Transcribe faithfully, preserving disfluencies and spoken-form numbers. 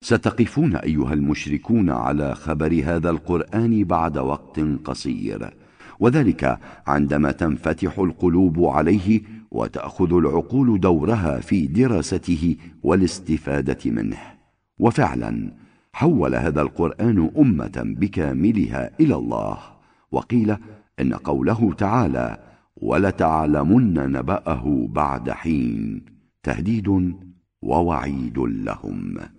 ستقفون أيها المشركون على خبر هذا القرآن بعد وقت قصير، وذلك عندما تنفتح القلوب عليه وتأخذ العقول دورها في دراسته والاستفادة منه. وفعلا حول هذا القرآن أمة بكاملها إلى الله. وقيل إن قوله تعالى ولتعلمن نبأه بعد حين تهديد ووعيد لهم.